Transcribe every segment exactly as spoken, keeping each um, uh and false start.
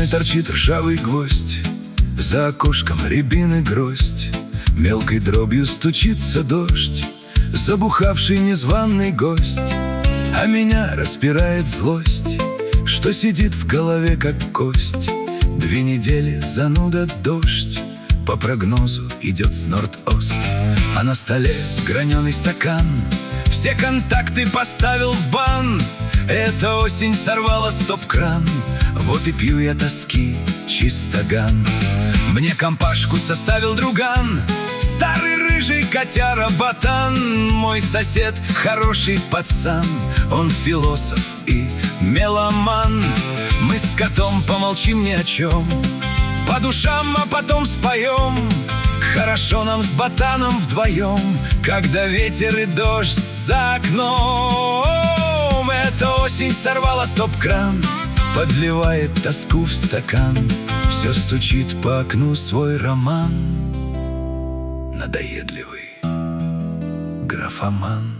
стены торчит ржавый гвоздь, за окошком рябины гроздь, мелкой дробью стучится дождь, забухавший незваный гость. А меня распирает злость, что сидит в голове как кость. Две недели зануда дождь, по прогнозу идет с норд-ост. А на столе граненый стакан, все контакты поставил в бан. Эта осень сорвала стоп-кран, вот и пью я тоски чистоган. Мне компашку составил друган, старый рыжий котяра-ботан. Мой сосед хороший пацан, он философ и меломан. Мы с котом помолчим ни о чем, по душам, а потом споем. Хорошо нам с ботаном вдвоем, когда ветер и дождь за окном. Эта осень сорвала стоп-кран, подливает тоску в стакан. Все стучит по окну свой роман, надоедливый графоман.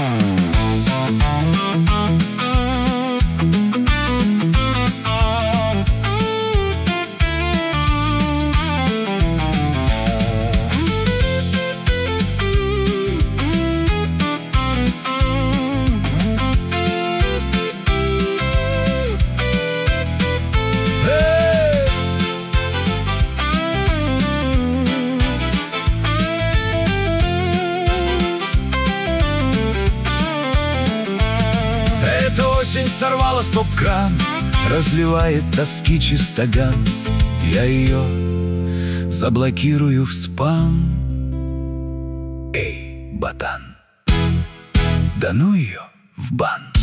Эта осень сорвала стоп-кран, разливает тоски чистоган. Я ее заблокирую в спам. Эй, ботан, да ну ее в бан.